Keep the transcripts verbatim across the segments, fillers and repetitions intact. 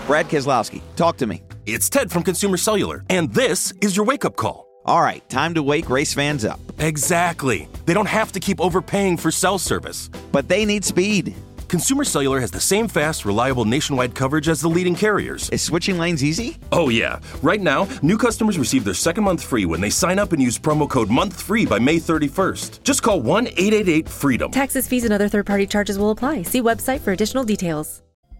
Brad Keselowski, talk to me. It's Ted from Consumer Cellular, and this is your wake-up call. All right, time to wake race fans up. Exactly. They don't have to keep overpaying for cell service. But they need speed. Consumer Cellular has the same fast, reliable nationwide coverage as the leading carriers. Is switching lanes easy? Oh, yeah. Right now, new customers receive their second month free when they sign up and use promo code MONTHFREE by May thirty-first. Just call one eight eight eight FREEDOM. Taxes, fees, and other third-party charges will apply. See website for additional details.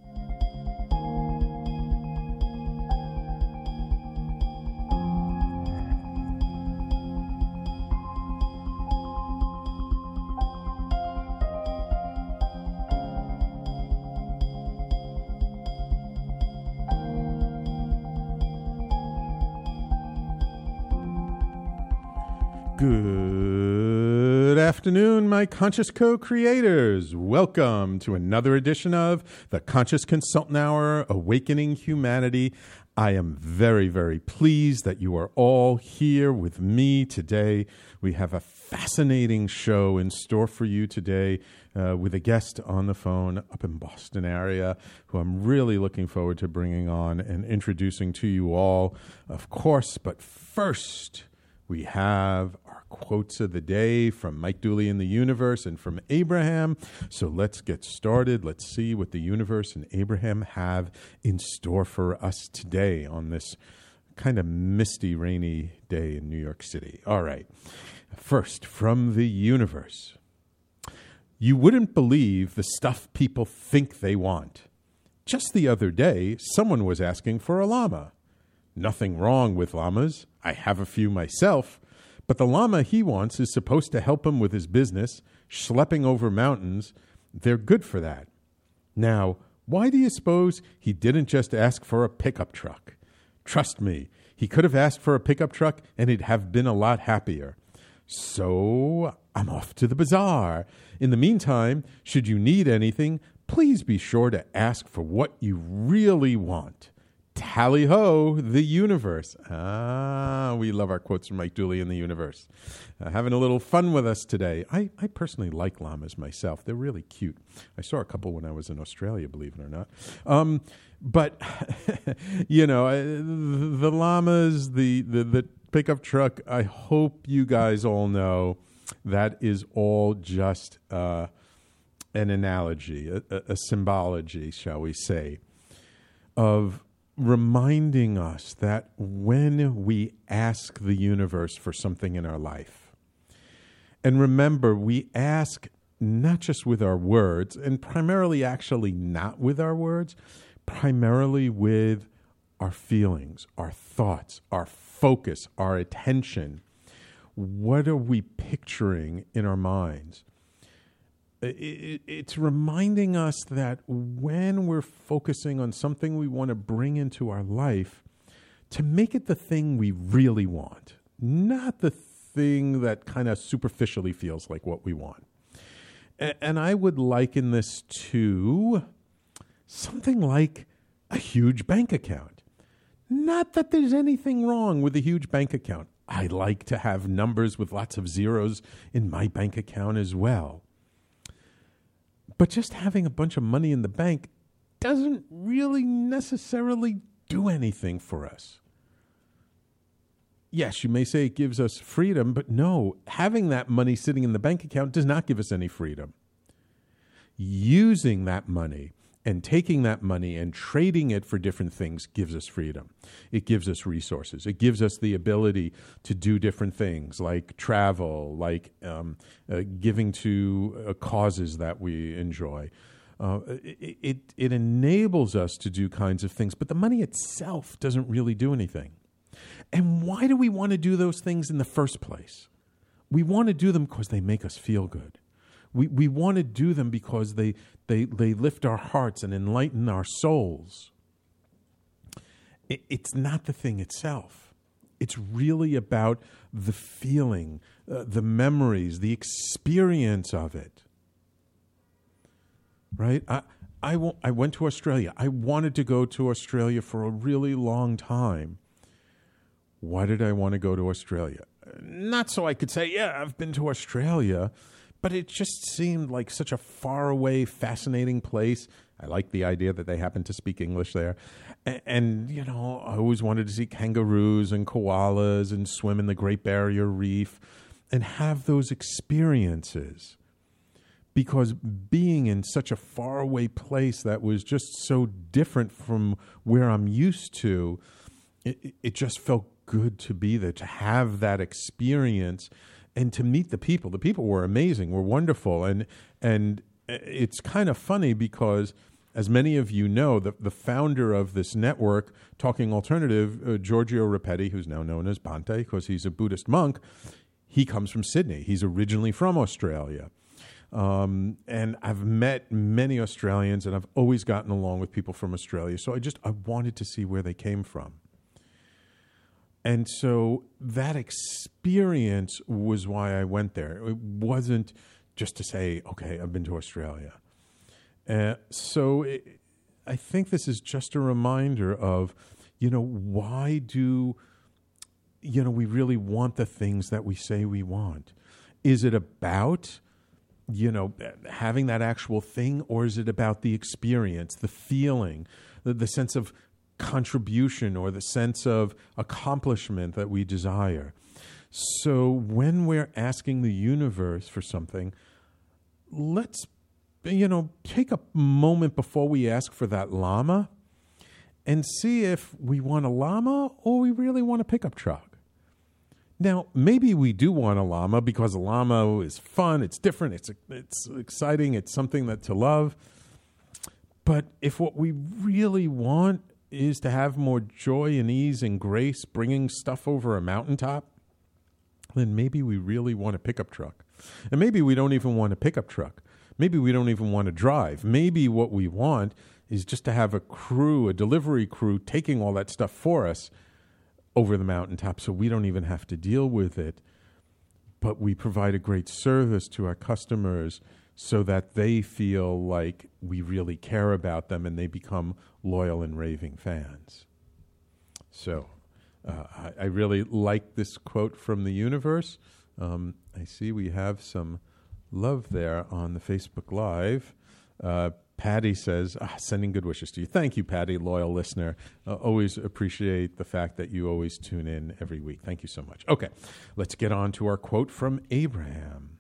Good afternoon, my Conscious Co-Creators. Welcome to another edition of the Conscious Consultant Hour, Awakening Humanity. I am very, very pleased that you are all here with me today. We have a fascinating show in store for you today uh, with a guest on the phone up in Boston area who I'm really looking forward to bringing on and introducing to you all, of course. But first, we have our quotes of the day from Mike Dooley in the Universe and from Abraham. So let's get started. Let's see what the Universe and Abraham have in store for us today on this kind of misty, rainy day in New York City. All right. First, from the Universe. You wouldn't believe the stuff people think they want. Just the other day, someone was asking for a llama. Nothing wrong with llamas. I have a few myself. But the llama he wants is supposed to help him with his business, schlepping over mountains. They're good for that. Now, why do you suppose he didn't just ask for a pickup truck? Trust me, he could have asked for a pickup truck and he'd have been a lot happier. So I'm off to the bazaar. In the meantime, should you need anything, please be sure to ask for what you really want. Tally-ho, the Universe. Ah, we love our quotes from Mike Dooley in the Universe. Uh, having a little fun with us today. I, I personally like llamas myself. They're really cute. I saw a couple when I was in Australia, believe it or not. Um, but, you know, uh, the llamas, the, the, the pickup truck, I hope you guys all know that is all just uh, an analogy, a, a, a symbology, shall we say, of reminding us that when we ask the universe for something in our life, and remember, we ask not just with our words, and primarily actually not with our words, primarily with our feelings, our thoughts, our focus, our attention. What are we picturing in our minds? It's reminding us that when we're focusing on something we want to bring into our life, to make it the thing we really want, not the thing that kind of superficially feels like what we want. And I would liken this to something like a huge bank account. Not that there's anything wrong with a huge bank account. I like to have numbers with lots of zeros in my bank account as well. But just having a bunch of money in the bank doesn't really necessarily do anything for us. Yes, you may say it gives us freedom, but no, having that money sitting in the bank account does not give us any freedom. Using that money and taking that money and trading it for different things gives us freedom. It gives us resources. It gives us the ability to do different things like travel, like um, uh, giving to uh, causes that we enjoy. Uh, it, it, it enables us to do kinds of things, but the money itself doesn't really do anything. And why do we want to do those things in the first place? We want to do them because they make us feel good. We we want to do them because they, they, they lift our hearts and enlighten our souls. It, it's not the thing itself. It's really about the feeling, uh, the memories, the experience of it. Right? I, I, w- I went to Australia. I wanted to go to Australia for a really long time. Why did I want to go to Australia? Not so I could say, yeah, I've been to Australia, but it just seemed like such a faraway, fascinating place. I like the idea that they happen to speak English there. And, and, you know, I always wanted to see kangaroos and koalas and swim in the Great Barrier Reef and have those experiences. Because being in such a faraway place that was just so different from where I'm used to, it, it just felt good to be there, to have that experience and to meet the people. The people were amazing, were wonderful. And and it's kind of funny because, as many of you know, the, the founder of this network, Talking Alternative, uh, Giorgio Rapetti, who's now known as Bhante because he's a Buddhist monk, he comes from Sydney. He's originally from Australia. Um, and I've met many Australians, and I've always gotten along with people from Australia. So I just, I wanted to see where they came from. And so that experience was why I went there. It wasn't just to say, okay, I've been to Australia. Uh, so it, I think this is just a reminder of, you know, why do, you know, we really want the things that we say we want? Is it about, you know, having that actual thing, or is it about the experience, the feeling, the, the sense of contribution or the sense of accomplishment that we desire? So when we're asking the universe for something, let's, you know, take a moment before we ask for that llama and see if we want a llama or we really want a pickup truck. Now, maybe we do want a llama because a llama is fun, it's different, it's it's exciting, it's something that to love. But if what we really want is to have more joy and ease and grace bringing stuff over a mountaintop, then maybe we really want a pickup truck. And maybe we don't even want a pickup truck. Maybe we don't even want to drive. Maybe what we want is just to have a crew, a delivery crew, taking all that stuff for us over the mountaintop so we don't even have to deal with it. But we provide a great service to our customers so that they feel like we really care about them and they become loyal and raving fans. So uh, I, I really like this quote from the universe. Um, I see we have some love there on the Facebook Live. Uh, Patty says, ah, sending good wishes to you. Thank you, Patty, loyal listener. Uh, always appreciate the fact that you always tune in every week. Thank you so much. Okay, let's get on to our quote from Abraham.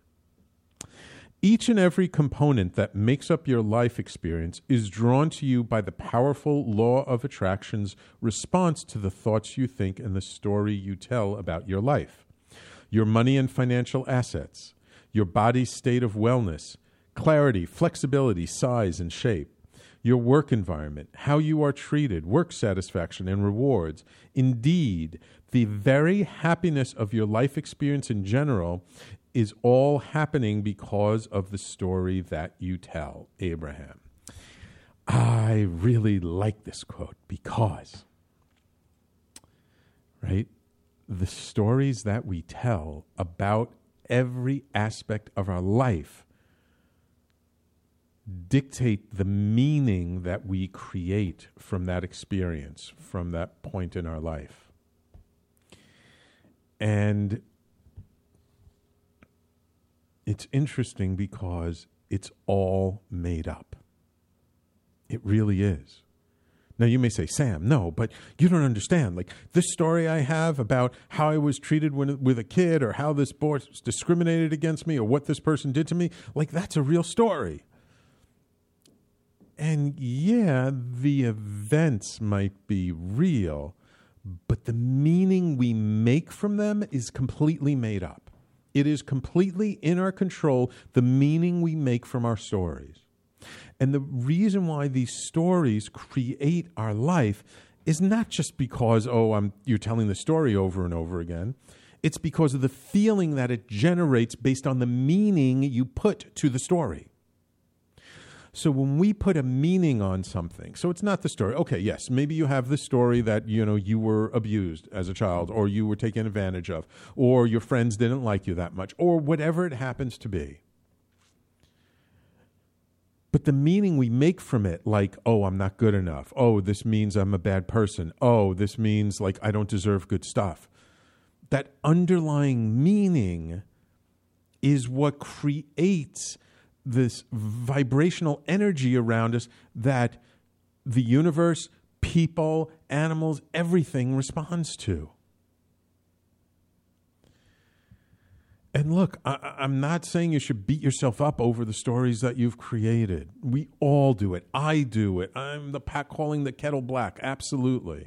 Each and every component that makes up your life experience is drawn to you by the powerful law of attraction's response to the thoughts you think and the story you tell about your life. Your money and financial assets, your body's state of wellness, clarity, flexibility, size, and shape, your work environment, how you are treated, work satisfaction, and rewards. Indeed, the very happiness of your life experience in general is all happening because of the story that you tell, Abraham. I really like this quote because, right, the stories that we tell about every aspect of our life dictate the meaning that we create from that experience, from that point in our life. And it's interesting because it's all made up. It really is. Now, you may say, Sam, no, but you don't understand. Like, this story I have about how I was treated when, with a kid, or how this boss discriminated against me, or what this person did to me, like, that's a real story. And yeah, the events might be real, but the meaning we make from them is completely made up. It is completely in our control, the meaning we make from our stories. And the reason why these stories create our life is not just because, oh, I'm, you're telling the story over and over again. It's because of the feeling that it generates based on the meaning you put to the story. So when we put a meaning on something, so it's not the story. Okay, yes, maybe you have the story that, you know, you were abused as a child, or you were taken advantage of, or your friends didn't like you that much, or whatever it happens to be. But the meaning we make from it, like, oh, I'm not good enough. Oh, this means I'm a bad person. Oh, this means, like, I don't deserve good stuff. That underlying meaning is what creates this vibrational energy around us that the universe, people, animals, everything responds to. And look, I, I'm not saying you should beat yourself up over the stories that you've created. We all do it. I do it. I'm the pot calling the kettle black. Absolutely.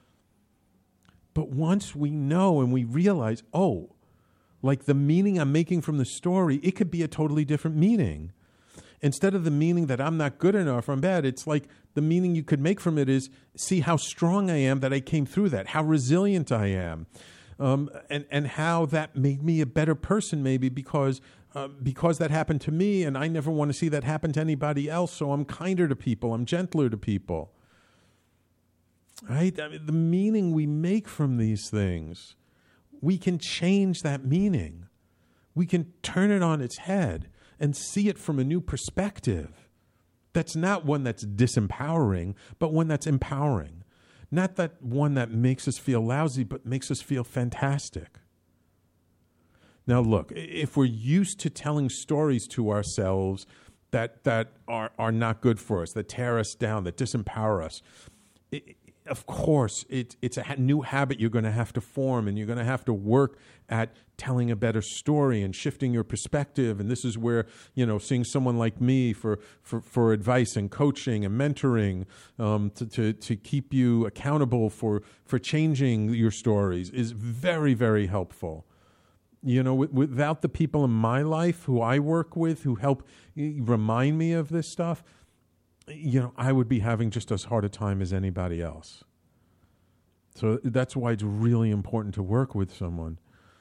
But once we know and we realize, oh, like the meaning I'm making from the story, it could be a totally different meaning. Instead of the meaning that I'm not good enough or I'm bad, it's like the meaning you could make from it is, see how strong I am that I came through that, how resilient I am. Um, and, and how that made me a better person maybe because uh, because that happened to me and I never want to see that happen to anybody else, so I'm kinder to people, I'm gentler to people. Right? I mean, the meaning we make from these things, we can change that meaning. We can turn it on its head and see it from a new perspective. That's not one that's disempowering, but one that's empowering. Not that one that makes us feel lousy, but makes us feel fantastic. Now, look, if we're used to telling stories to ourselves that that are, are not good for us, that tear us down, that disempower us, it, of course, it, it's a new habit you're going to have to form, and you're going to have to work at telling a better story and shifting your perspective. And this is where, you know, seeing someone like me for for, for advice and coaching and mentoring um, to, to to keep you accountable for for changing your stories is very, very helpful. You know, w- without the people in my life who I work with who help remind me of this stuff, you know, I would be having just as hard a time as anybody else. So that's why it's really important to work with someone.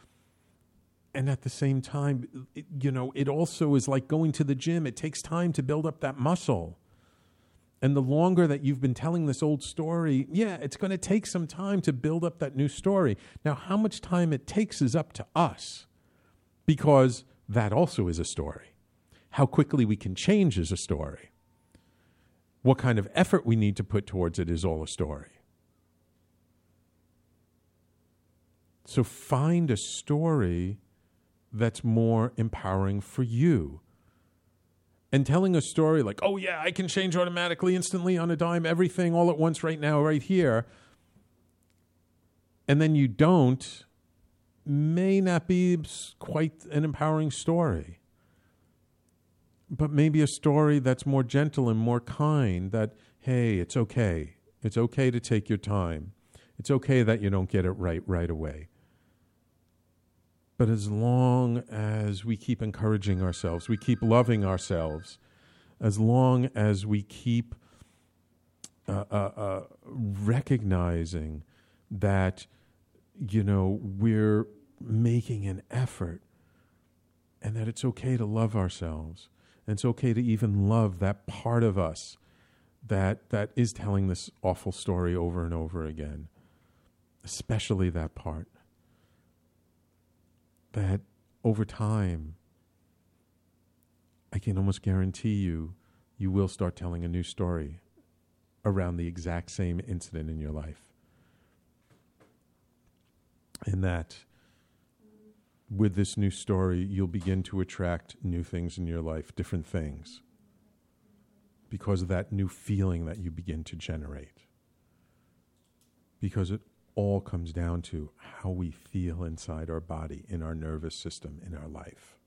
And at the same time, it, you know, it also is like going to the gym. It takes time to build up that muscle. And the longer that you've been telling this old story, yeah, it's going to take some time to build up that new story. Now, how much time it takes is up to us, because that also is a story. How quickly we can change is a story. What kind of effort we need to put towards it is all a story. So find a story that's more empowering for you. And telling a story like, oh yeah, I can change automatically, instantly, on a dime, everything all at once right now, right here, and then you don't, may not be quite an empowering story. But maybe a story that's more gentle and more kind, that, hey, it's okay. It's okay to take your time. It's okay that you don't get it right right away. But as long as we keep encouraging ourselves, we keep loving ourselves, as long as we keep uh, uh, uh, recognizing that, you know, we're making an effort and that it's okay to love ourselves, and it's okay to even love that part of us that that is telling this awful story over and over again, especially that part. That over time, I can almost guarantee you, you will start telling a new story around the exact same incident in your life. And that with this new story, you'll begin to attract new things in your life, different things, because of that new feeling that you begin to generate. Because it all comes down to how we feel inside our body, in our nervous system, in our life.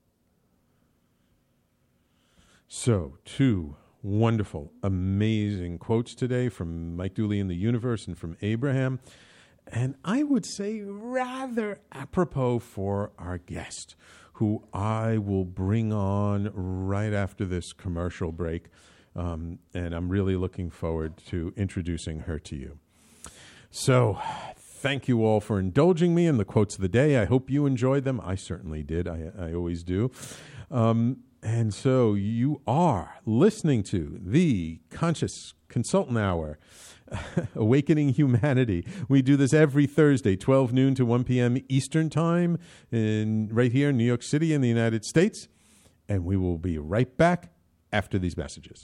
So, two wonderful, amazing quotes today from Mike Dooley in the Universe and from Abraham. And I would say rather apropos for our guest, who I will bring on right after this commercial break. Um, and I'm really looking forward to introducing her to you. So, thank you all for indulging me in the quotes of the day. I hope you enjoyed them. I certainly did. I, I always do. Um, and so you are listening to the Conscious Consultant Hour, Awakening Humanity. We do this every Thursday, twelve noon to one p.m. Eastern Time, in right here in New York City in the United States. And we will be right back after these messages.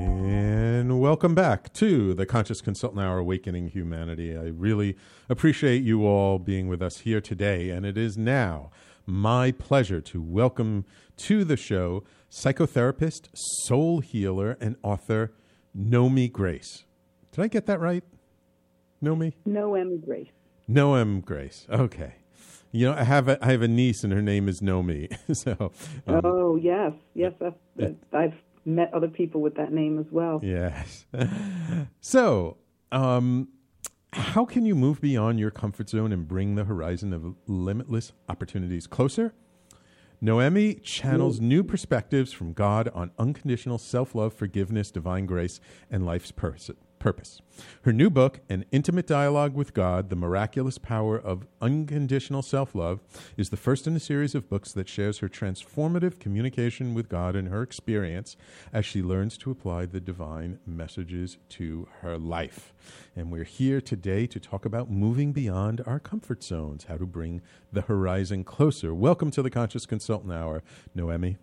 And welcome back to the Conscious Consultant Hour, Awakening Humanity. I really appreciate you all being with us here today. And it is now my pleasure to welcome to the show psychotherapist, soul healer, and author Nomi Grace. Did I get that right? Nomi? Noemi Grace. Noemi Grace. Okay. You know, I have a, I have a niece, and her name is Nomi. so, um, oh yes, yes. I've, it, I've met other people with that name as well. Yes. So, um, how can you move beyond your comfort zone and bring the horizon of limitless opportunities closer? Noemi channels new perspectives from God on unconditional self-love, forgiveness, divine grace, and life's pers- purpose. Her new book, An Intimate Dialogue with God, The Miraculous Power of Unconditional Self-Love, is the first in a series of books that shares her transformative communication with God and her experience as she learns to apply the divine messages to her life. And we're here today to talk about moving beyond our comfort zones, how to bring the horizon closer. Welcome to the Conscious Consultant Hour, Noemi.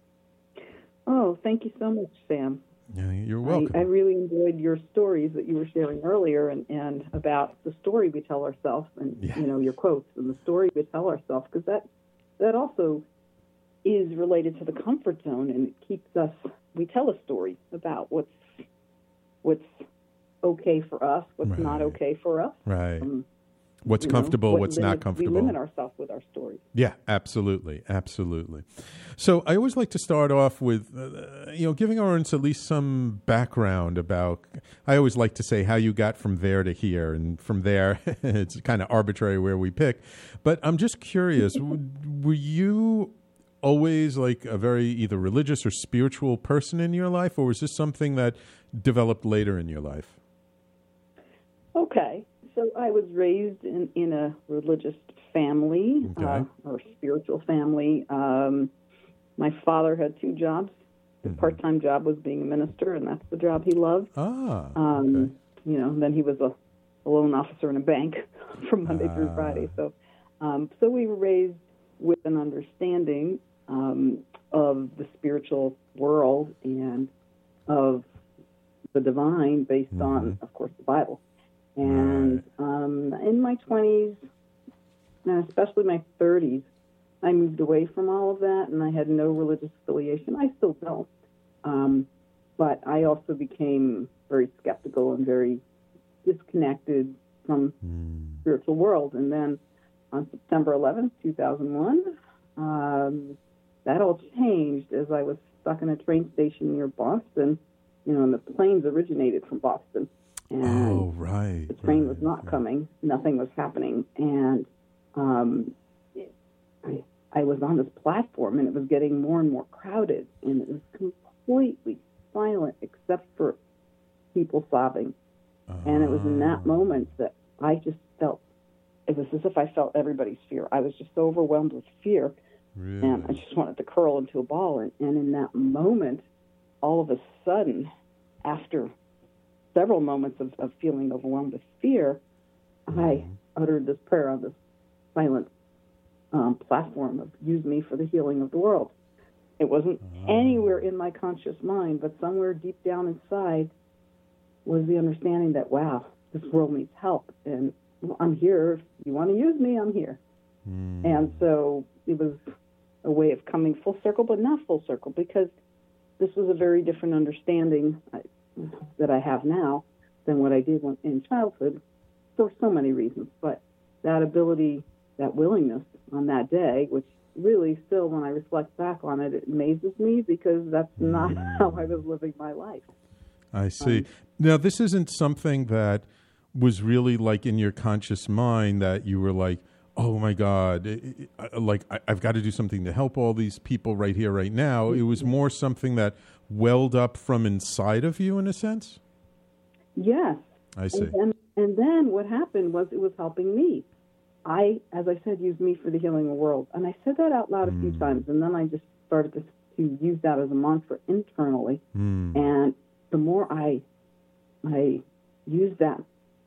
Oh, thank you so much, Sam. Yeah, you're welcome. I, I really enjoyed your stories that you were sharing earlier, and, and about the story we tell ourselves, and Yeah. you know your quotes and the story we tell ourselves, because that that also is related to the comfort zone, and it keeps us. We tell a story about what's what's okay for us, what's Right. not okay for us. Right. Um, What's you know, comfortable, what what's limit- not comfortable. We limit ourselves with our stories. Yeah, absolutely, absolutely. So I always like to start off with, uh, you know, giving our audience at least some background about, I always like to say how you got from there to here, and from there, it's kind of arbitrary where we pick. But I'm just curious, w- were you always like a very either religious or spiritual person in your life, or was this something that developed later in your life? Okay. So I was raised in, in a religious family, Okay. uh, or spiritual family. Um, my father had two jobs. His Mhm. part-time job was being a minister, and that's the job he loved. Ah, Um, okay. You know, then he was a, a loan officer in a bank from Monday through Ah. Friday. So, um, so we were raised with an understanding um, of the spiritual world and of the divine based on, Mhm. of course, the Bible. And um, in my twenties, and especially my thirties, I moved away from all of that, and I had no religious affiliation. I still don't. Um, but I also became very skeptical and very disconnected from Mm. the spiritual world. And then on September eleventh, two thousand one, um, that all changed as I was stuck in a train station near Boston, you know, and the planes originated from Boston. And Oh, right. the train right, was not right. coming. Nothing was happening. And um, it, I, I was on this platform, and it was getting more and more crowded. And it was completely silent except for people sobbing. And it was in that Ah. moment that I just felt, it was as if I felt everybody's fear. I was just so overwhelmed with fear. Really? And I just wanted to curl into a ball. And, and in that moment, all of a sudden, after several moments of, of feeling overwhelmed with fear, I uttered this prayer on this silent um, platform of use me for the healing of the world. It wasn't anywhere in my conscious mind, but somewhere deep down inside was the understanding that, wow, this world needs help. And well, I'm here. If you want to use me, I'm here. Mm. And so it was a way of coming full circle, but not full circle, because this was a very different understanding I, that I have now than what I did when, in childhood for so many reasons. But that ability, that willingness on that day, which really still, when I reflect back on it, it amazes me, because that's not how I was living my life. I see. Now, this isn't something that was really like in your conscious mind that you were like, oh my God, it, it, like I, I've got to do something to help all these people right here, right now. It was more something that welled up from inside of you in a sense? Yes. I see. And then, and then what happened was it was helping me. I, as I said, use me for the healing of the world. And I said that out loud a few times, and then I just started to, to use that as a mantra internally. Mm. And the more I I used that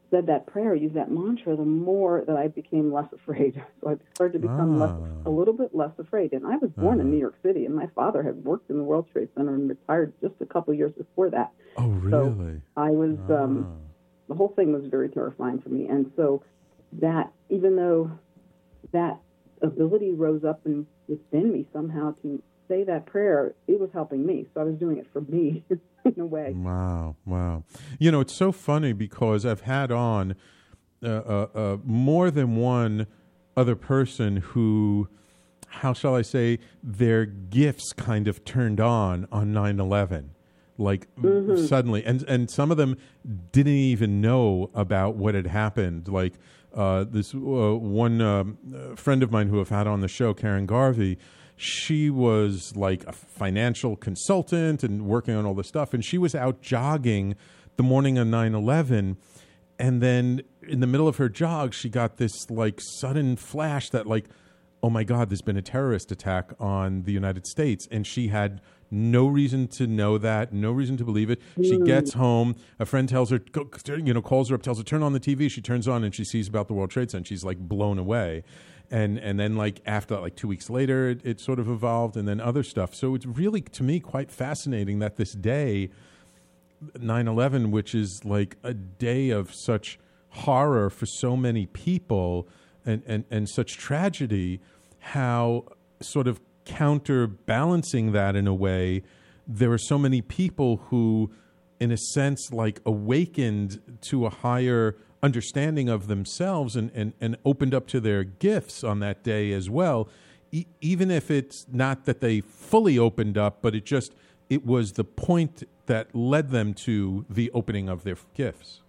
said that prayer, used that mantra, the more that I became less afraid. So I started to become Ah. less, a little bit less afraid. And I was born in New York City, and my father had worked in the World Trade Center and retired just a couple years before that. Oh, really? So I was, Ah. um, the whole thing was very terrifying for me. And so that, even though that ability rose up in, within me somehow to say that prayer, it was helping me. So I was doing it for me in a way. Wow, wow. You know, it's so funny because I've had on uh, uh, uh, more than one other person who, how shall I say, their gifts kind of turned on on nine eleven. Like Mm-hmm. suddenly, and and some of them didn't even know about what had happened. Like uh, this uh, one um, uh, friend of mine who I've had on the show, Karen Garvey, she was like a financial consultant and working on all this stuff, and she was out jogging the morning of nine eleven, and then in the middle of her jog, she got this like sudden flash that like, oh my God, there's been a terrorist attack on the United States, and she had no reason to know that, no reason to believe it. She gets home. A friend tells her, go, you know, calls her up, tells her, turn on the T V. She turns on and she sees about the World Trade Center. She's like blown away. And and then like after like two weeks later, it, it sort of evolved, and then other stuff. So it's really, to me, quite fascinating that this day, nine eleven, which is like a day of such horror for so many people and, and, and such tragedy, how sort of counterbalancing that in a way, there are so many people who, in a sense, like awakened to a higher understanding of themselves and, and, and opened up to their gifts on that day as well, e- even if it's not that they fully opened up, but it just, it was the point that led them to the opening of their gifts.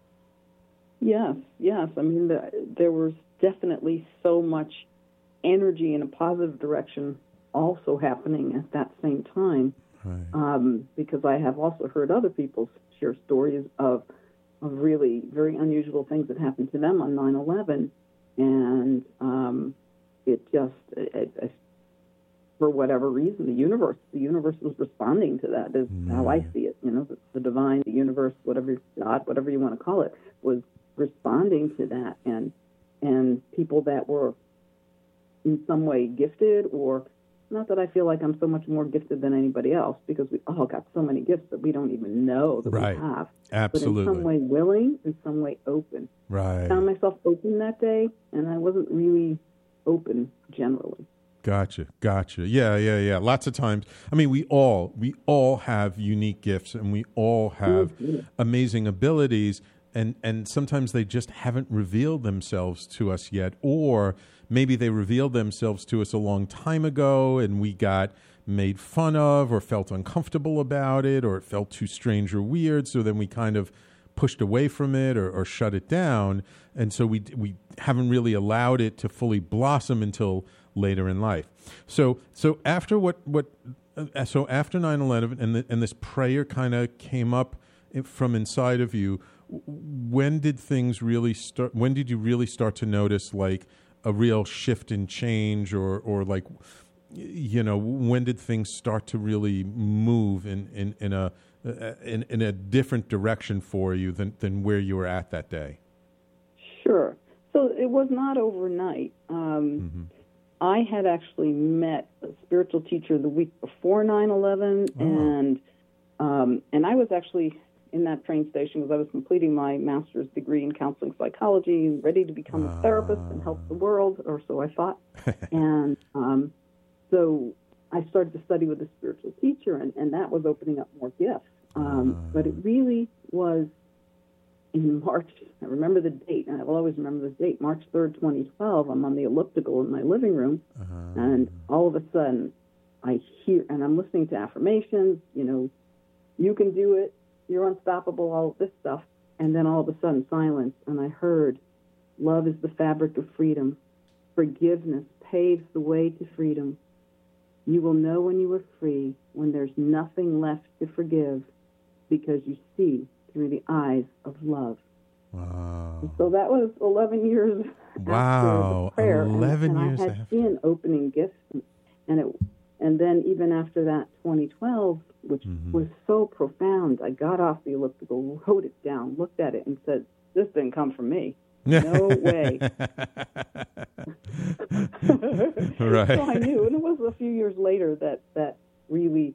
Yes, yes. I mean, the, there was definitely so much energy in a positive direction also happening at that same time. Right. Um, because I have also heard other people share stories of of really very unusual things that happened to them on nine eleven, and um, it just, it, it, for whatever reason, the universe, the universe was responding to that. Is Mm. how I see it. You know, the, the divine, the universe, whatever God, whatever you want to call it, was responding to that, and and people that were in some way gifted, or not that I feel like I'm so much more gifted than anybody else, because we all got so many gifts that we don't even know that Right. we have. Absolutely. But in some way willing, in some way open. Right. I found myself open that day, and I wasn't really open generally. Gotcha, gotcha. Yeah, yeah, yeah. Lots of times. I mean, we all we all have unique gifts, and we all have Mm-hmm. amazing abilities, and and sometimes they just haven't revealed themselves to us yet, or maybe they revealed themselves to us a long time ago, and we got made fun of, or felt uncomfortable about it, or it felt too strange or weird, so then we kind of pushed away from it or, or shut it down, and so we we haven't really allowed it to fully blossom until later in life. So so after what what uh, so after nine eleven and the, and this prayer kind of came up from inside of you, when did things really start? When did you really start to notice like a real shift in change, or or like, you know, when did things start to really move in in in a in, in a different direction for you than than where you were at that day? Sure. So it was not overnight. Um, Mm-hmm. I had actually met a spiritual teacher the week before nine eleven, Oh. and um, and I was actually in that train station because I was completing my master's degree in counseling psychology and ready to become a therapist and help the world, or so I thought. and um, so I started to study with a spiritual teacher, and, and that was opening up more gifts. Um, but it really was in March. I remember the date, and I will always remember the date, March third, twenty twelve. I'm on the elliptical in my living room, Uh-huh. and all of a sudden I hear, and I'm listening to affirmations, you know, you can do it, you're unstoppable, all of this stuff. And then all of a sudden silence, and I heard, love is the fabric of freedom. Forgiveness paves the way to freedom. You will know when you are free, when there's nothing left to forgive, because you see through the eyes of love. Wow. So that was eleven years Wow, after the prayer. eleven and, and years I had after. been opening gifts, and it, and then even after that, twenty twelve, which Mhm. was so profound, I got off the elliptical, wrote it down, looked at it, and said, this didn't come from me. No way. Right. So I knew, and it was a few years later that, that really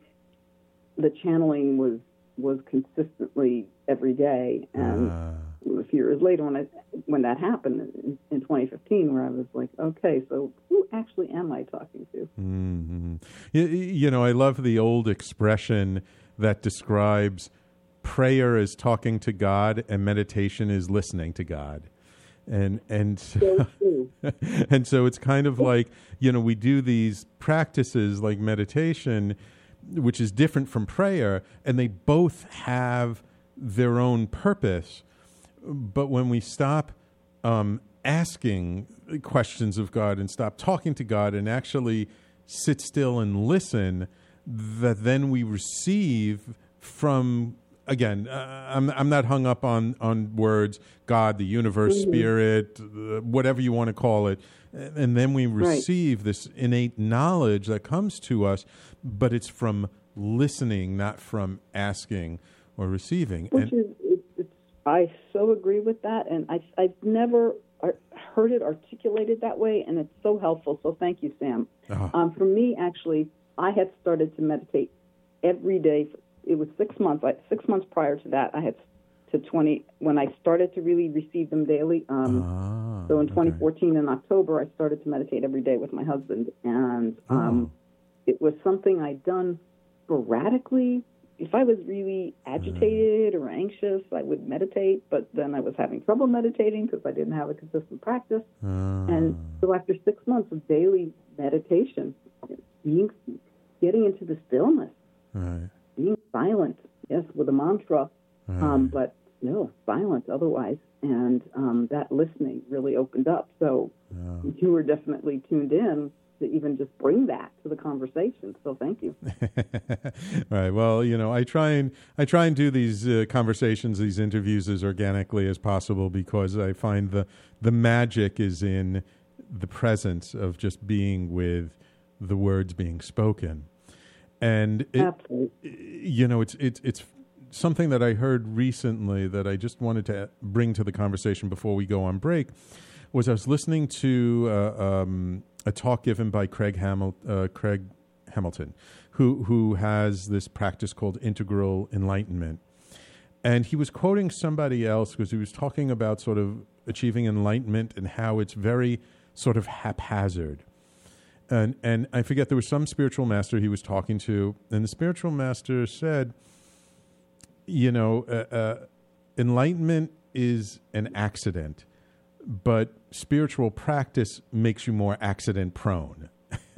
the channeling was was consistently every day. And uh. a few years later, when I when that happened in, in twenty fifteen, where I was like, okay, so who actually am I talking to? Mm-hmm. You, you know, I love the old expression that describes prayer as talking to God and meditation is listening to God. And and so, and so it's kind of like, you know, we do these practices like meditation, which is different from prayer, and they both have their own purpose. But when we stop um, asking questions of God and stop talking to God and actually sit still and listen, that then we receive from, again, uh, I'm I'm not hung up on, on words, God, the universe, mm-hmm. spirit, uh, whatever you want to call it. And then we receive right. this innate knowledge that comes to us, but it's from listening, not from asking or receiving. Which and, is, it's, it's, I so agree with that, and I, I've never heard it articulated that way, and it's so helpful. So thank you, Sam. Uh-huh. Um, for me, actually, I had started to meditate every day. It was six months. I, six months prior to that, I had to twenty when I started to really receive them daily. Um, ah, so in twenty fourteen, okay. in October, I started to meditate every day with my husband, and um, oh. it was something I'd done sporadically. If I was really agitated mm. or anxious, I would meditate, but then I was having trouble meditating because I didn't have a consistent practice. Mm. And so after six months of daily meditation, being, getting into the stillness, right. being silent, yes, with a mantra, right. um, but no, silent otherwise, and um, that listening really opened up. So yeah. you were definitely tuned in to even just bring that to the conversation. So thank you. Right. Well, you know, I try and I try and do these uh, conversations, these interviews as organically as possible, because I find the the magic is in the presence of just being with the words being spoken. And it, Absolutely. you know, it's it's it's something that I heard recently that I just wanted to bring to the conversation before we go on break. Was I was listening to uh, um, a talk given by Craig, Hamil- uh, Craig Hamilton, who who has this practice called integral enlightenment. And he was quoting somebody else because he was talking about sort of achieving enlightenment and how it's very sort of haphazard. And and I forget, there was some spiritual master he was talking to, and the spiritual master said, you know, uh, uh, enlightenment is an accident, but spiritual practice makes you more accident prone.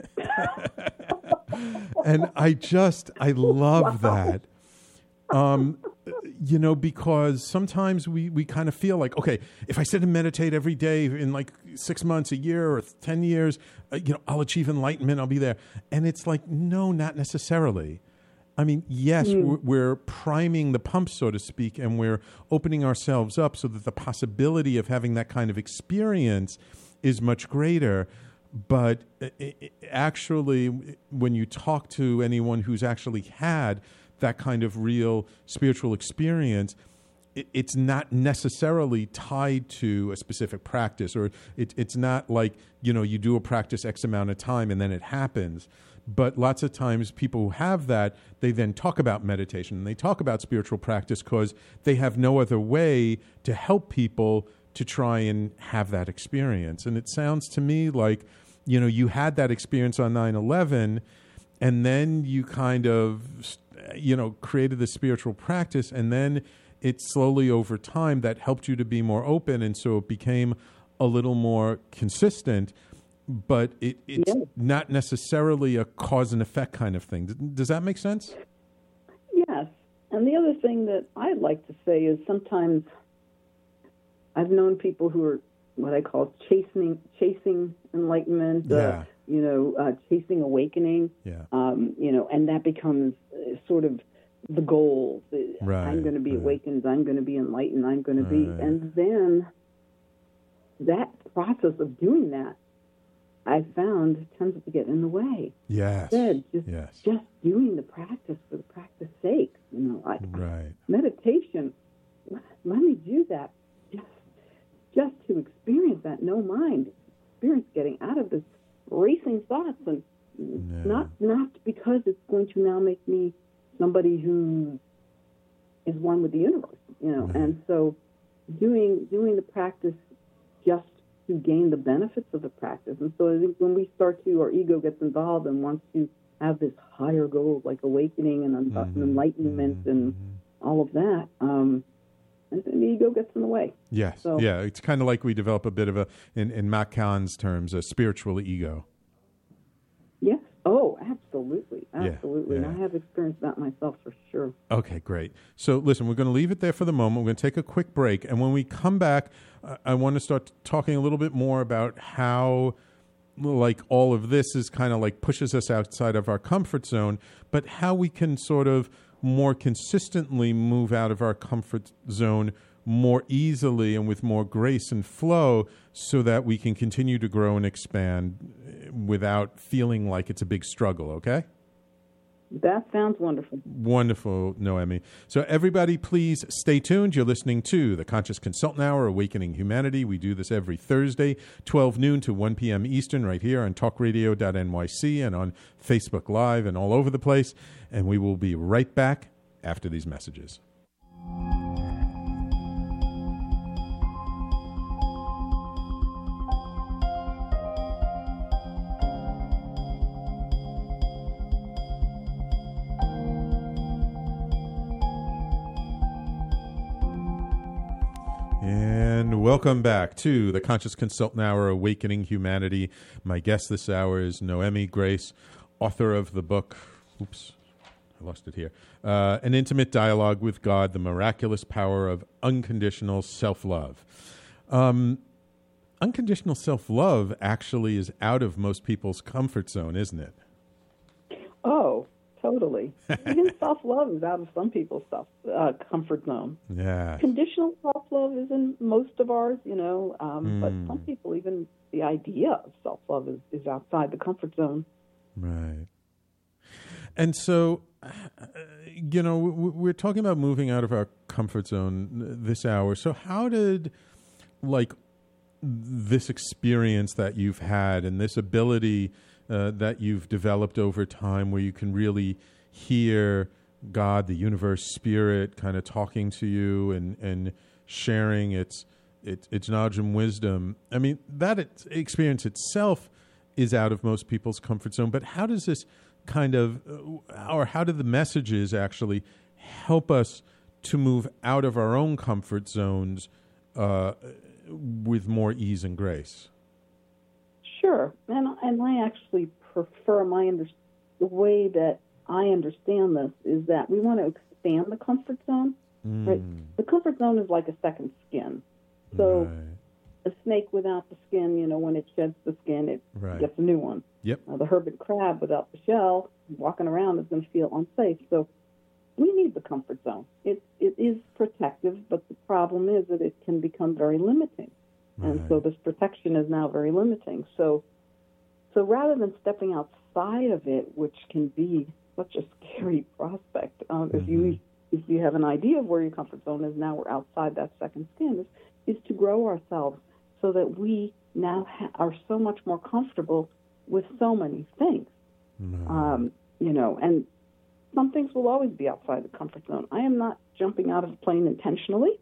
And I just, I love wow. that. Um, you know, because sometimes we, we kind of feel like, okay, if I sit and meditate every day in like six months, a year, or ten years, uh, you know, I'll achieve enlightenment, I'll be there. And it's like, no, not necessarily. I mean, yes, mm. we're, we're priming the pump, so to speak, and we're opening ourselves up so that the possibility of having that kind of experience is much greater. But it, it, actually, when you talk to anyone who's actually had that kind of real spiritual experience, it, it's not necessarily tied to a specific practice, or it, it's not like, you know, you do a practice X amount of time and then it happens. But lots of times people who have that, they then talk about meditation and they talk about spiritual practice because they have no other way to help people to try and have that experience. And it sounds to me like, you know, you had that experience on nine eleven, and then you kind of, you know, created the spiritual practice, and then it slowly over time that helped you to be more open, and so it became a little more consistent. But it, it's yeah. not necessarily a cause and effect kind of thing. Does that make sense? Yes. And the other thing that I'd like to say is sometimes I've known people who are what I call chasing chasing enlightenment, yeah. uh, you know, uh, chasing awakening, yeah. um, you know, and that becomes uh, sort of the goal. Right, I'm going to be right. awakened. I'm going to be enlightened. I'm going right. to be, and then that process of doing that, I found, tends to get in the way. Yes. Instead, just, yes. just doing the practice for the practice sake. You know, I, right. meditation, let me do that just don't mind experience getting out of this racing thoughts, and Yeah. not not because it's going to now make me somebody who is one with the universe, you know. Mm-hmm. And so doing doing the practice just to gain the benefits of the practice. And so I think when we start to, our ego gets involved and wants to have this higher goal, like awakening and un- Mm-hmm. enlightenment and all of that, um, and then the ego gets in the way. Yes. So- yeah. It's kind of like we develop a bit of a, in, in Matt Kahn's terms, a spiritual ego. Yes. Oh, absolutely. Absolutely. yeah. And I have experienced that myself for sure. Okay, great. So listen, we're going to leave it there for the moment. We're going to take a quick break. And when we come back, uh, I want to start talking a little bit more about how, like, all of this is kind of like pushes us outside of our comfort zone, but how we can sort of more consistently move out of our comfort zone more easily and with more grace and flow so that we can continue to grow and expand without feeling like it's a big struggle, okay? That sounds wonderful. Wonderful, Noemi. So everybody, please stay tuned. You're listening to the Conscious Consultant Hour, Awakening Humanity. We do this every Thursday, twelve noon to one p.m. Eastern, right here on talk radio dot N Y C and on Facebook Live and all over the place. And we will be right back after these messages. And welcome back to the Conscious Consultant Hour, Awakening Humanity. My guest this hour is Noemi Grace, author of the book, oops, I lost it here, uh, An Intimate Dialogue with God, The Miraculous Power of Unconditional Self-Love. Um, unconditional self-love actually is out of most people's comfort zone, isn't it? Oh, totally. Even self-love is out of some people's self uh, comfort zone. Yeah. Conditional self-love is in most of ours, you know, um, Mm. but some people, even the idea of self-love is, is outside the comfort zone. Right. And so, uh, you know, w- we're talking about moving out of our comfort zone this hour. So how did, like, this experience that you've had and this ability uh, that you've developed over time where you can really hear God, the universe, spirit kind of talking to you and, and sharing its, its, its knowledge and wisdom. I mean, that it, experience itself is out of most people's comfort zone, but how does this kind of, or how do the messages actually help us to move out of our own comfort zones uh, with more ease and grace? Sure, and and I actually prefer my under, the way that I understand this is that we want to expand the comfort zone. Mm. Right, the comfort zone is like a second skin. So Right. a snake without the skin, you know, when it sheds the skin, it Right. gets a new one. Yep. Uh, the hermit crab without the shell, walking around is going to feel unsafe. So we need the comfort zone. It it is protective, but the problem is that it can become very limiting. And so this protection is now very limiting. So, so rather than stepping outside of it, which can be such a scary prospect, um, if you if you have an idea of where your comfort zone is, now we're outside that second skin, is, is to grow ourselves so that we now ha- are so much more comfortable with so many things. Um, you know, and some things will always be outside the comfort zone. I am not jumping out of a plane intentionally.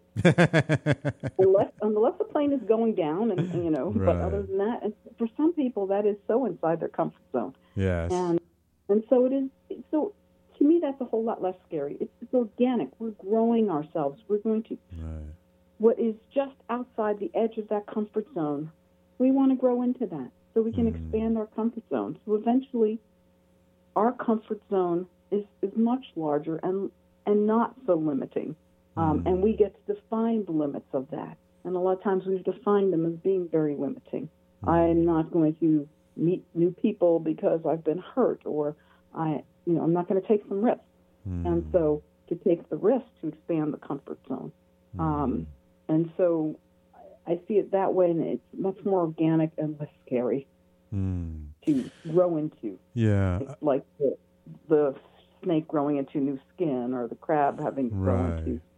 unless unless the plane is going down, and, and you know, Right. but other than that, and for some people that is so inside their comfort zone, Yes. and and so it is. So to me, that's a whole lot less scary. It's, it's organic. We're growing ourselves. We're going to Right. what is just outside the edge of that comfort zone. We want to grow into that so we can expand our comfort zone. So eventually, our comfort zone is is much larger and and not so limiting. Um, and we get to define the limits of that. And a lot of times we've defined them as being very limiting. I'm not going to meet new people because I've been hurt, or I, you know, I'm not going to take some risks. And so to take the risk to expand the comfort zone. Um, and so I see it that way, and it's much more organic and less scary Mm. to grow into. Yeah. It's like the, the snake growing into new skin, or the crab having grown Right. into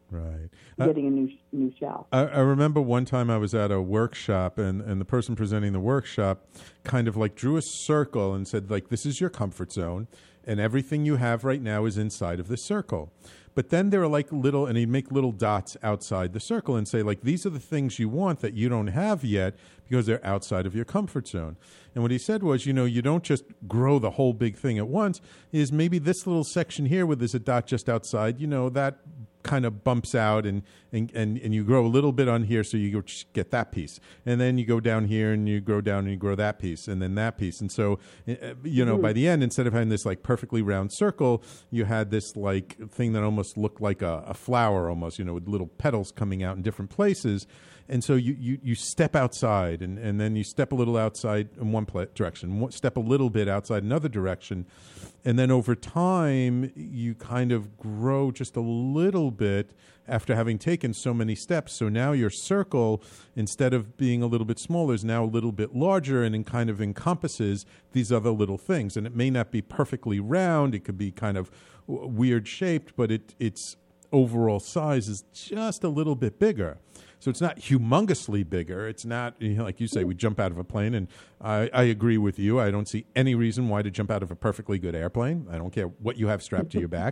Right. getting a new new shell. I, I remember one time I was at a workshop, and, and the person presenting the workshop kind of like drew a circle and said, like, this is your comfort zone, and everything you have right now is inside of this circle. But then there are like little, and he'd make little dots outside the circle and say, like, these are the things you want that you don't have yet because they're outside of your comfort zone. And what he said was, you know, you don't just grow the whole big thing at once, is maybe this little section here where there's a dot just outside, you know, that kind of bumps out and, and, and, and you grow a little bit on here, so you get that piece. And then you go down here and you grow down and you grow that piece and then that piece. And so, you know, mm-hmm. by the end, instead of having this like perfectly round circle, you had this like thing that almost looked like a, a flower almost, you know, with little petals coming out in different places. And so you, you, you step outside, and, and then you step a little outside in one pla- direction, step a little bit outside another direction. And then over time, you kind of grow just a little bit after having taken so many steps. So now your circle, instead of being a little bit smaller, is now a little bit larger, and it kind of encompasses these other little things. And it may not be perfectly round. It could be kind of w- weird shaped, but it, its overall size is just a little bit bigger. So it's not humongously bigger. It's not, you know, like you say, we jump out of a plane, and I, I agree with you. I don't see any reason why to jump out of a perfectly good airplane. I don't care what you have strapped to your back.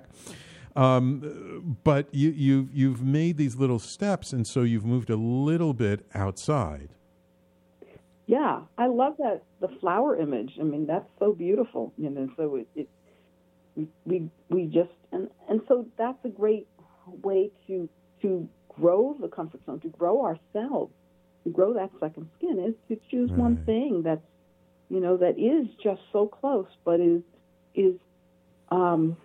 Um, but you, you've, you've made these little steps, and so you've moved a little bit outside. Yeah, I love that, the flower image. I mean, that's so beautiful. You know, so it, it we, we we just, and, and so that's a great way to to grow the comfort zone, to grow ourselves, to grow that second skin, is to choose right. one thing that's, you know, that is just so close, but is is um,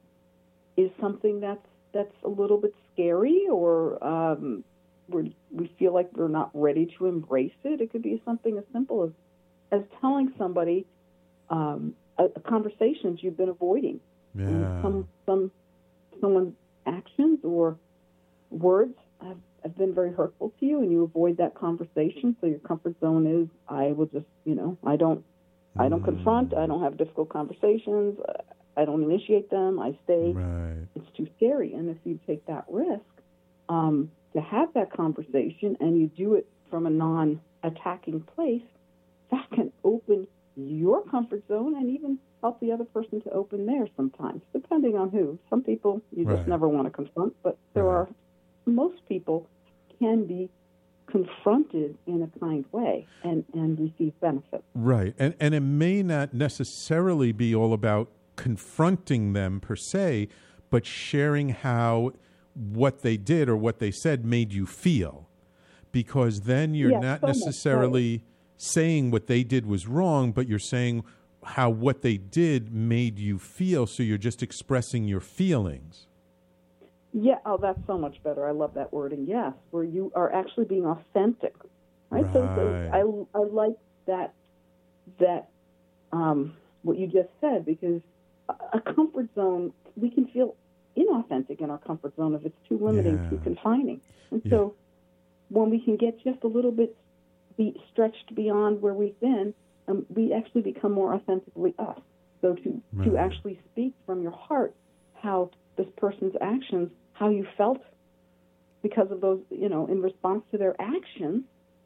is something that's that's a little bit scary, or um, we're, we feel like we're not ready to embrace it. It could be something as simple as as telling somebody um, a, a conversations you've been avoiding, yeah. and some some someone's actions or words have, have been very hurtful to you, and you avoid that conversation. So your comfort zone is, I will just, you know, I don't, I don't mm. confront. I don't have difficult conversations. I don't initiate them. I stay. Right. It's too scary. And if you take that risk um, to have that conversation, and you do it from a non-attacking place, that can open your comfort zone and even help the other person to open theirs sometimes, depending on who. Some people you just right. never want to confront, but there right. are, most people can be confronted in a kind way and, and receive benefit. Right. And and it may not necessarily be all about confronting them per se, but sharing how what they did or what they said made you feel. Because then you're yes, not so necessarily right. saying what they did was wrong, but you're saying how what they did made you feel, so you're just expressing your feelings. Yeah, oh, that's so much better. I love that wording, yes, where you are actually being authentic, right? Right. So, so I, I like that, that um, what you just said, because a, a comfort zone, we can feel inauthentic in our comfort zone if it's too limiting, yeah. too confining. And yeah. so when we can get just a little bit be stretched beyond where we've been, um, we actually become more authentically us. So to, right. to actually speak from your heart how this person's actions, how you felt because of those, you know, in response to their actions,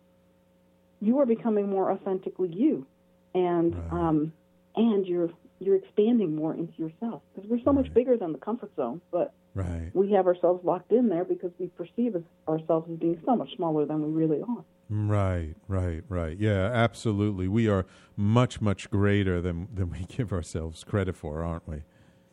you are becoming more authentically you, and right. um, and you're you're expanding more into yourself, because we're so right. much bigger than the comfort zone, but right. we have ourselves locked in there because we perceive as, ourselves as being so much smaller than we really are. Right, right, right. Yeah, absolutely. We are much, much greater than than we give ourselves credit for, aren't we?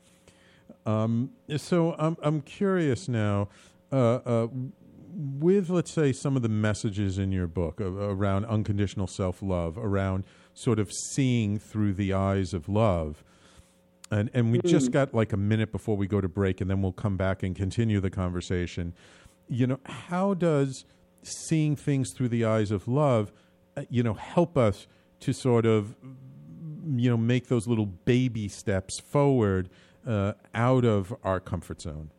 Um, so I'm I'm curious now, uh, uh, with, let's say, some of the messages in your book uh, around unconditional self-love, around sort of seeing through the eyes of love, and and we mm. just got like a minute before we go to break, and then we'll come back and continue the conversation. You know, how does seeing things through the eyes of love, uh, you know, help us to sort of, you know, make those little baby steps forward Uh, out of our comfort zone?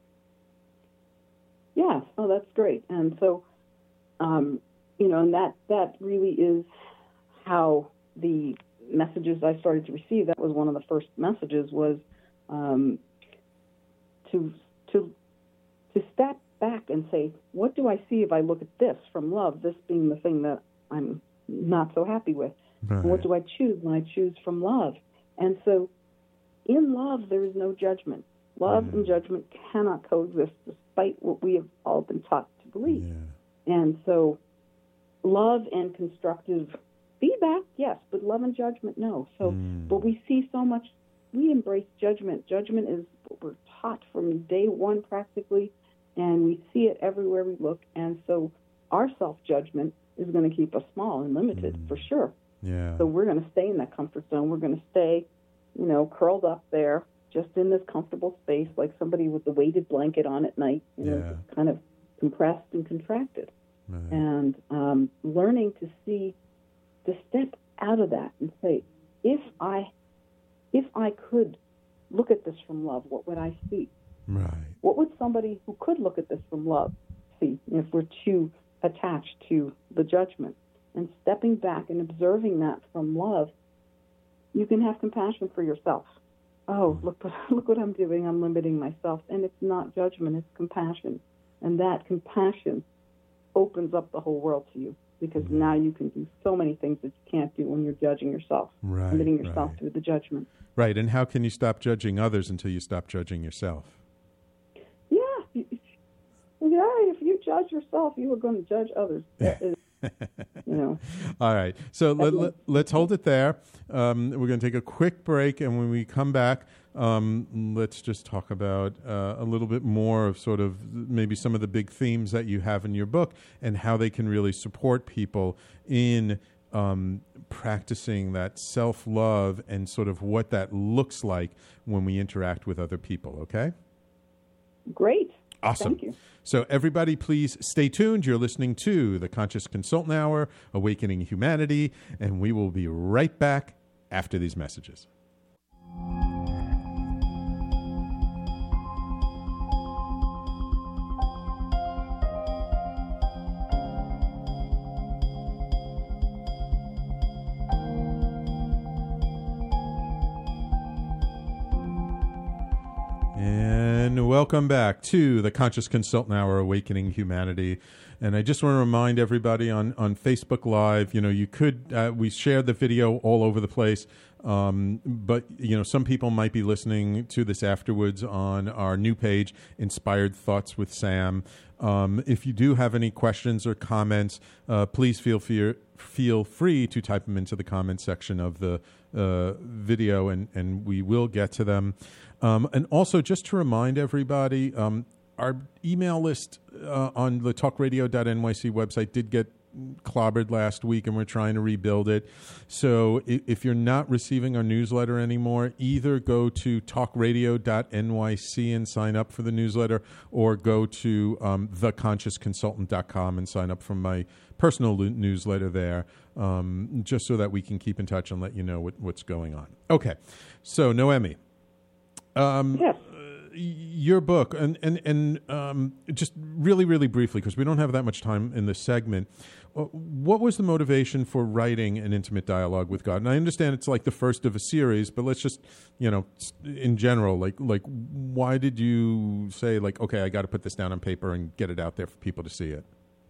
Yeah, oh, that's great. And so, um, you know, and that, that really is how the messages I started to receive, that was one of the first messages, was um, to to to step and say, what do I see if I look at this from love, this being the thing that I'm not so happy with? Right. What do I choose when I choose from love? And so in love, there is no judgment. Love mm. and judgment cannot coexist, despite what we have all been taught to believe. Yeah. And so love and constructive feedback, yes, but love and judgment, no. So, mm. but we see so much, we embrace judgment. Judgment is what we're taught from day one practically, and we see it everywhere we look. And so our self-judgment is going to keep us small and limited, mm. for sure. Yeah. So we're going to stay in that comfort zone. We're going to stay, you know, curled up there, just in this comfortable space, like somebody with a weighted blanket on at night, you know, Yeah. just kind of compressed and contracted. Right. And um, learning to see, to step out of that and say, if I, if I could look at this from love, what would I see? Right. What would somebody who could look at this from love see if we're too attached to the judgment? And stepping back and observing that from love, you can have compassion for yourself. Oh, look what, look what I'm doing. I'm limiting myself. And it's not judgment, it's compassion. And that compassion opens up the whole world to you, because now you can do so many things that you can't do when you're judging yourself, Right, limiting yourself right. through the judgment. Right. And how can you stop judging others until you stop judging yourself? Yeah. you- Yeah, if you judge yourself, you are going to judge others. That is, you know. All right. So let, let, let's hold it there. Um, we're going to take a quick break. And when we come back, um, let's just talk about uh, a little bit more of sort of maybe some of the big themes that you have in your book and how they can really support people in um, practicing that self-love and sort of what that looks like when we interact with other people. Okay? Great. Awesome. Thank you. So everybody, please stay tuned. You're listening to the Conscious Consultant Hour, Awakening Humanity, and we will be right back after these messages. And welcome back to the Conscious Consultant Hour, Awakening Humanity. And I just want to remind everybody on, on Facebook Live, you know, you could, uh, we shared the video all over the place, um, but, you know, some people might be listening to this afterwards on our new page, Inspired Thoughts with Sam. Um, if you do have any questions or comments, uh, please feel free, feel free to type them into the comment section of the uh, video, and, and we will get to them. Um, and also, just to remind everybody, um, our email list uh, on the talk radio dot N Y C website did get clobbered last week, and we're trying to rebuild it. So if, if you're not receiving our newsletter anymore, either go to talk radio dot N Y C and sign up for the newsletter, or go to um, the conscious consultant dot com and sign up for my personal lo- newsletter there, um, just so that we can keep in touch and let you know what, what's going on. Okay, so Noemi. Um, Yes. Your book, and and and um, just really, really briefly, because we don't have that much time in this segment. What was the motivation for writing An Intimate Dialogue with God? And I understand it's like the first of a series, but let's just, you know, in general, like like why did you say like, okay, I got to put this down on paper and get it out there for people to see it?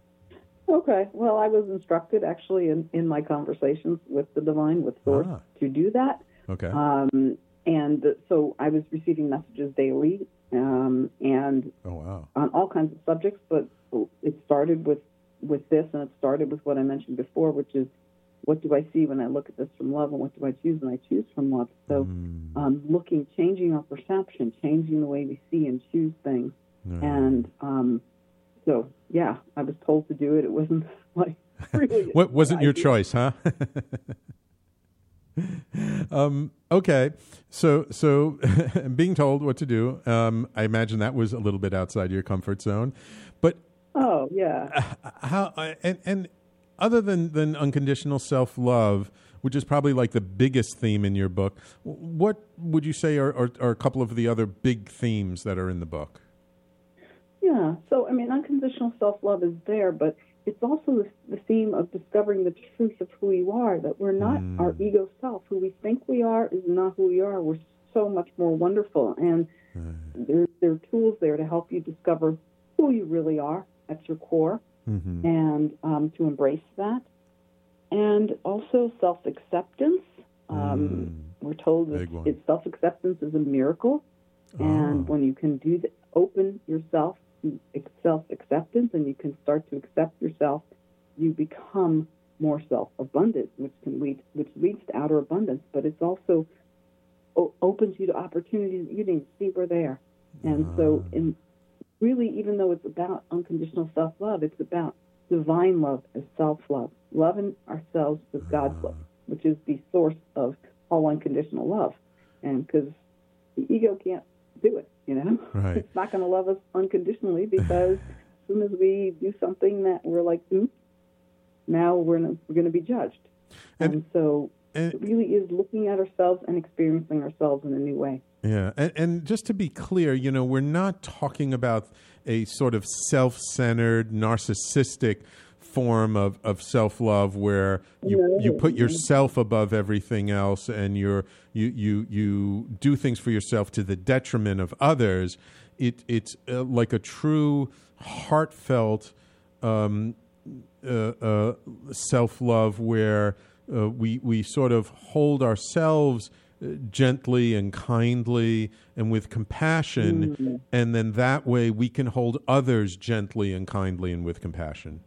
Okay. Well, I was instructed actually in, in my conversations with the divine, with Source, Ah. to do that. Okay. Um, and so I was receiving messages daily, um, and Oh wow. on all kinds of subjects. But it started with, with this, and it started with what I mentioned before, which is, what do I see when I look at this from love, and what do I choose when I choose from love? So, Mm. um, looking, changing our perception, changing the way we see and choose things, Yeah. and um, so yeah, I was told to do it. It wasn't like really. What wasn't your idea. choice, huh? um, okay, so so being told what to do, um, I imagine that was a little bit outside your comfort zone. But Oh yeah. how and and other than than unconditional self love, which is probably like the biggest theme in your book, what would you say are, are, are a couple of the other big themes that are in the book? Yeah. So I mean, unconditional self-love is there, but it's also the, the theme of discovering the truth of who you are. That we're not Mm. our ego self. Who we think we are is not who we are. We're so much more wonderful, and there there are tools there to help you discover who you really are at your core, Mm-hmm. and um, to embrace that. And also self-acceptance. Um, Mm. We're told that Big one. it's self-acceptance is a miracle. And Oh. when you can do the, open yourself to self-acceptance and you can start to accept yourself, you become more self-abundant, which can lead, which leads to outer abundance. But it's also o- opens you to opportunities that you didn't see were there. And so, in really, even though it's about unconditional self-love, it's about divine love as self-love, loving ourselves with God's love, which is the source of all unconditional love. And because the ego can't do it, you know, Right. it's not going to love us unconditionally because as soon as we do something that we're like, oops, now we're, n- we're going to be judged. And, And- so and- it really is looking at ourselves and experiencing ourselves in a new way. Yeah, and, and just to be clear, you know, we're not talking about a sort of self-centered, narcissistic form of, of self-love where you, No. you put yourself above everything else and you're, you, you, you do things for yourself to the detriment of others. It, it's uh, like a true, heartfelt um, uh, uh, self-love where uh, we, we sort of hold ourselves gently and kindly and with compassion, Mm-hmm. and then that way we can hold others gently and kindly and with compassion.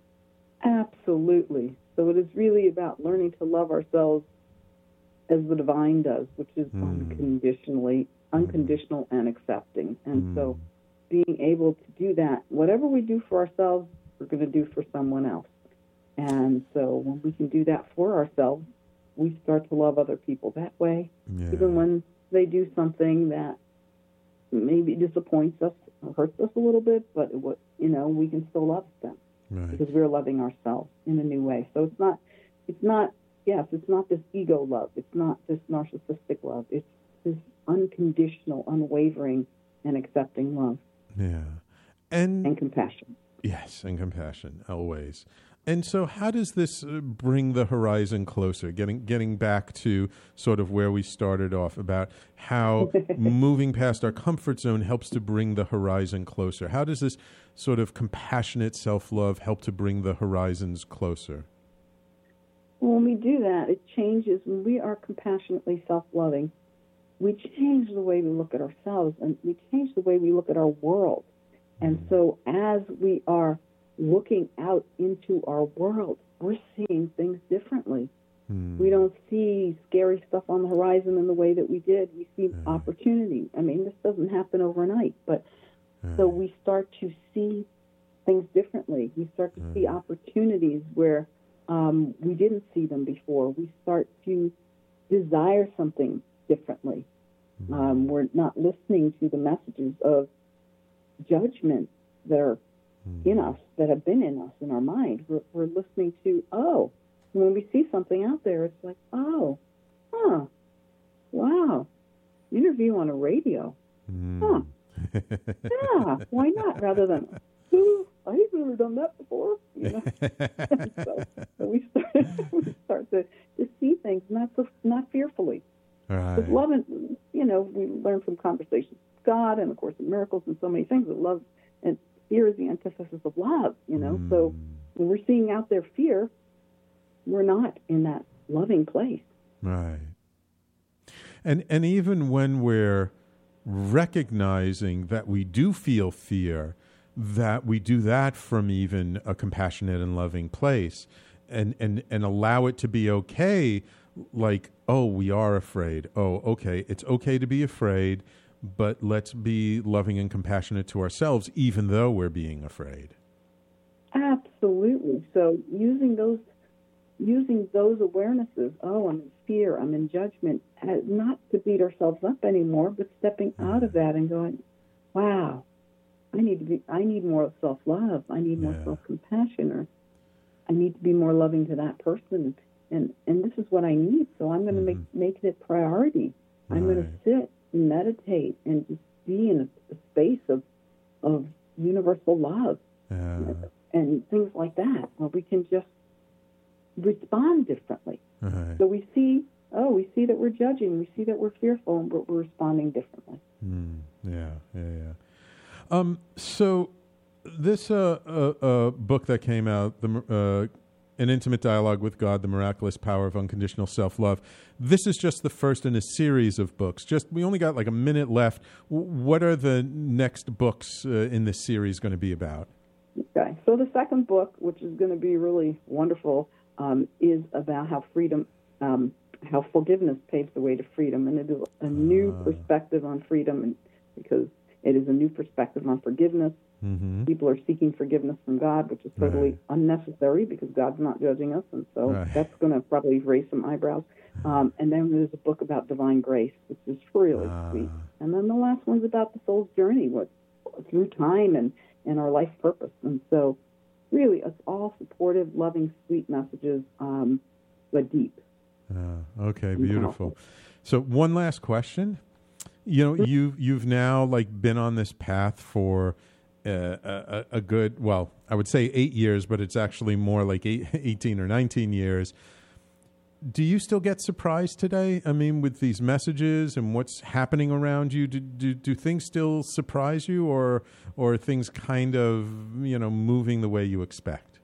Absolutely. So it is really about learning to love ourselves as the divine does, which is Mm. unconditionally, unconditional and accepting. And so being able to do that, whatever we do for ourselves, we're going to do for someone else. And so when we can do that for ourselves, we start to love other people that way, Yeah. even when they do something that maybe disappoints us or hurts us a little bit, but it, wa- you know, we can still love them Right. because we're loving ourselves in a new way. So it's not, it's not, yes, it's not this ego love. It's not this narcissistic love. It's this unconditional, unwavering, and accepting love Yeah. And and compassion. yes, and compassion always. And so how does this uh, bring the horizon closer? Getting getting back to sort of where we started off about how moving past our comfort zone helps to bring the horizon closer. How does this sort of compassionate self-love help to bring the horizons closer? When we do that, it changes. When we are compassionately self-loving, we change the way we look at ourselves and we change the way we look at our world. And so as we are looking out into our world, we're seeing things differently. Hmm. We don't see scary stuff on the horizon in the way that we did. We see Yeah. opportunity. I mean, this doesn't happen overnight, but so we start to see things differently. We start to see opportunities where um, we didn't see them before. We start to desire something differently. Um, we're not listening to the messages of judgment that are in us, that have been in us, in our mind. We're, we're listening to, oh, when we see something out there, it's like, oh, huh, wow, interview on a radio. Huh, yeah, why not? Rather than, ooh, I've never done that before. You know? so, so we start, we start to, to see things not so, not fearfully. Right. Because love, and, you know, we learn from conversations with God and, of course, in miracles and so many things that love and fear is the antithesis of love, you know. Mm. So when we're seeing out there fear, we're not in that loving place. Right. And and even when we're recognizing that we do feel fear, that we do that from even a compassionate and loving place and, and, and allow it to be okay, like, oh, we are afraid. Oh, okay, it's okay to be afraid, but let's be loving and compassionate to ourselves even though we're being afraid. Absolutely. So using those using those awarenesses, oh, I'm in fear, I'm in judgment, as not to beat ourselves up anymore, but stepping out of that and going, wow, I need to be I need more self-love, I need more Yeah. self-compassion, or I need to be more loving to that person, and and this is what I need, so I'm going to make make it a priority. I'm going to Right. sit and meditate and just be in a, a space of of universal love Yeah. and things like that, where we can just respond differently. Right. So we see, oh, we see that we're judging, we see that we're fearful, but we're responding differently. Mm, yeah, yeah, yeah. Um, so this uh, uh, uh, book that came out, the uh, An Intimate Dialogue with God, The Miraculous Power of Unconditional Self-Love. This is just the first in a series of books. Just we only got like a minute left. W- what are the next books uh, in this series going to be about? Okay, so the second book, which is going to be really wonderful, um, is about how freedom, um, how forgiveness paves the way to freedom, and it is a new uh. perspective on freedom, and because it is a new perspective on forgiveness. Mm-hmm. People are seeking forgiveness from God, which is totally right. unnecessary because God's not judging us, and so right. that's going to probably raise some eyebrows. Um, and then there's a book about divine grace, which is really uh. sweet. And then the last one's about the soul's journey, what through time and, and our life purpose. And so, really, it's all supportive, loving, sweet messages, um, but deep. Uh, okay, beautiful. So, one last question. You know, you you've now like been on this path for uh, a, a good, well, I would say eight years, but it's actually more like eight, eighteen or nineteen years. Do you still get surprised today? I mean, with these messages and what's happening around you, do, do, do things still surprise you, or or are things kind of, you know, moving the way you expect?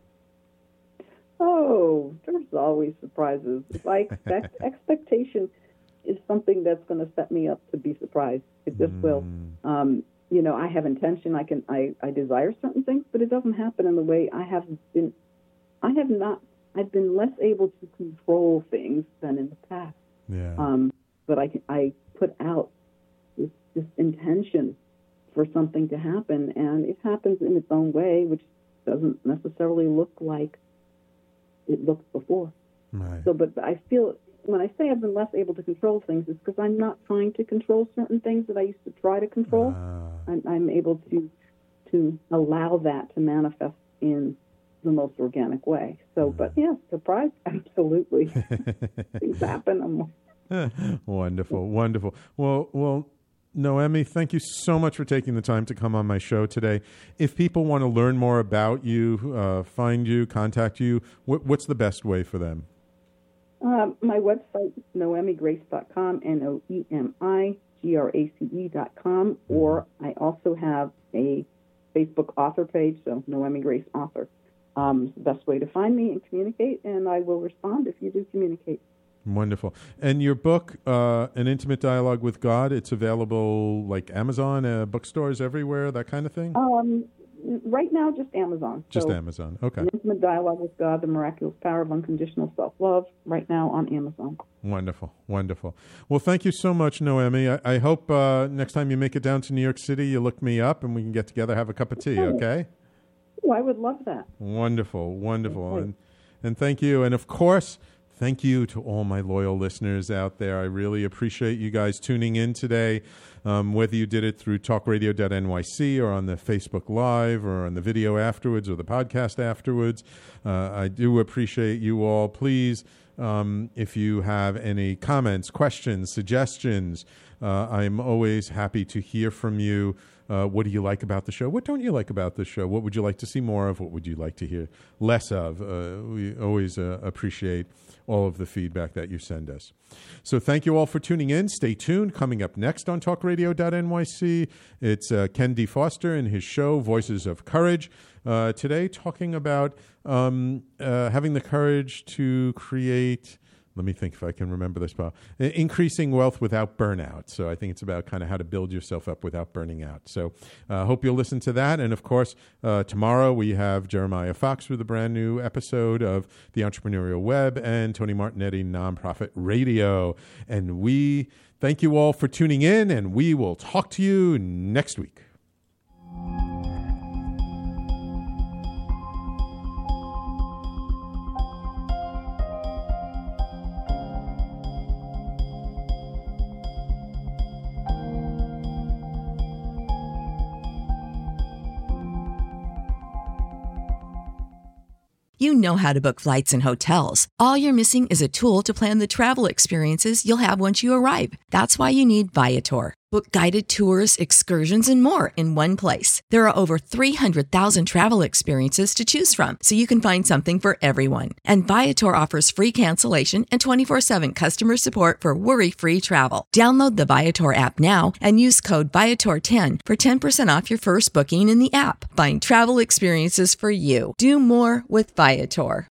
Oh, there's always surprises. If I expect, expectation is something that's going to set me up to be surprised. It just mm. will. Um, you know, I have intention. I can, I, I desire certain things, but it doesn't happen in the way I have been. I have not. I've been less able to control things than in the past. Yeah. Um, but I, I put out this, this intention for something to happen, and it happens in its own way, which doesn't necessarily look like it looked before. Right. So, but I feel when I say I've been less able to control things, it's because I'm not trying to control certain things that I used to try to control. Uh. I'm, I'm able to to allow that to manifest in the most organic way. So, but yeah, surprise, absolutely. Things happen. Wonderful, wonderful. Well, well, Noemi, thank you so much for taking the time to come on my show today. If people want to learn more about you, uh, find you, contact you, wh- what's the best way for them? Um, my website is noemi grace dot com, N O E M I G R A C E dot com, or I also have a Facebook author page, so Noemi Grace Author. Um, it's the best way to find me and communicate, and I will respond if you do communicate. Wonderful. And your book, uh, An Intimate Dialogue with God, it's available like Amazon, uh, bookstores everywhere, that kind of thing? Um, right now, just Amazon. Just so, Amazon, okay. An Intimate Dialogue with God, The Miraculous Power of Unconditional Self-Love, right now on Amazon. Wonderful, wonderful. Well, thank you so much, Noemi. I, I hope uh, next time you make it down to New York City, you look me up and we can get together, have a cup of tea, okay? Oh, I would love that. Wonderful, wonderful. And, and thank you. And, of course, thank you to all my loyal listeners out there. I really appreciate you guys tuning in today, um, whether you did it through talk radio dot N Y C or on the Facebook Live or on the video afterwards or the podcast afterwards. Uh, I do appreciate you all. Please, um, if you have any comments, questions, suggestions, uh, I'm always happy to hear from you. Uh, what do you like about the show? What don't you like about the show? What would you like to see more of? What would you like to hear less of? Uh, we always uh, appreciate all of the feedback that you send us. So thank you all for tuning in. Stay tuned. Coming up next on talk radio dot N Y C, it's uh, Ken D. Foster and his show, Voices of Courage. Uh, today, talking about um, uh, having the courage to create... Let me think if I can remember this, Paul. Increasing wealth without burnout. So I think it's about kind of how to build yourself up without burning out. So I uh, hope you'll listen to that. And, of course, uh, tomorrow we have Jeremiah Fox with a brand new episode of The Entrepreneurial Web and Tony Martignetti Nonprofit Radio. And we thank you all for tuning in, and we will talk to you next week. You know how to book flights and hotels. All you're missing is a tool to plan the travel experiences you'll have once you arrive. That's why you need Viator. Book guided tours, excursions, and more in one place. There are over three hundred thousand travel experiences to choose from, so you can find something for everyone. And Viator offers free cancellation and twenty-four seven customer support for worry-free travel. Download the Viator app now and use code Viator ten for ten percent off your first booking in the app. Find travel experiences for you. Do more with Viator.